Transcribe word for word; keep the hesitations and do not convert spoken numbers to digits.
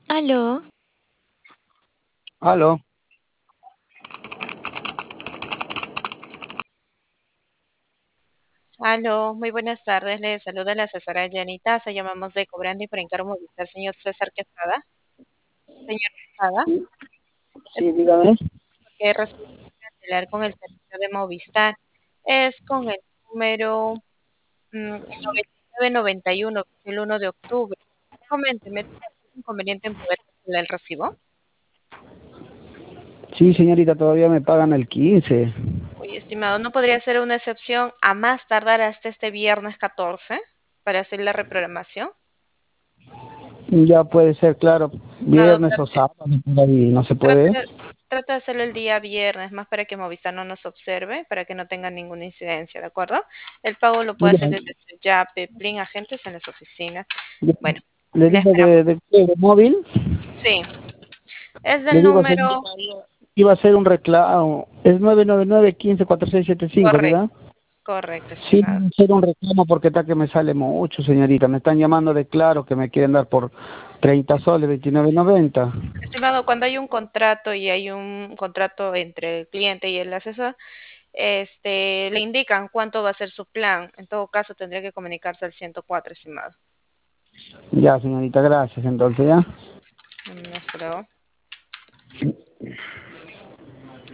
Aló, Aló, Aló, muy buenas tardes. Le saluda la asesora Yanita. Se llamamos de Cobrando y por encargo Movistar, señor César Quesada. Señor Quesada, es sí, dígame. porque recién cancelar con el servicio de Movistar. Es con el número mm, noventa y nueve noventa y uno, el uno de octubre. Coménteme, ¿tiene algún inconveniente en poder cancelar el recibo? Sí, señorita, todavía me pagan el quince. Oye, estimado, ¿no podría ser una excepción a más tardar hasta este viernes catorce para hacer la reprogramación? Ya puede ser, claro, Estimado, viernes o sábado, por ahí, no se puede. Trata, trata de hacerlo el día viernes, más para que Movistar no nos observe, para que no tenga ninguna incidencia, ¿de acuerdo? El pago lo puede Ya, hacer desde su Yape, Plin, agentes en las oficinas. ya. Bueno, Le le digo esperamos. de, de, de móvil, Sí, es le del digo, señorita, número iba a hacer un reclamo. Es nueve nueve nueve, uno cinco cuatro seis siete cinco, correcto, ¿verdad? correcto, Sí, estimado. iba a hacer un reclamo porque está que me sale mucho, señorita. Me están llamando de Claro que me quieren dar por treinta soles, veintinueve noventa. Estimado, cuando hay un contrato y hay un contrato entre el cliente y el asesor, este, le indican cuánto va a ser su plan. En todo caso, tendría que comunicarse al ciento cuatro, estimado. Ya, señorita, gracias. Entonces, ya. Mm, espero.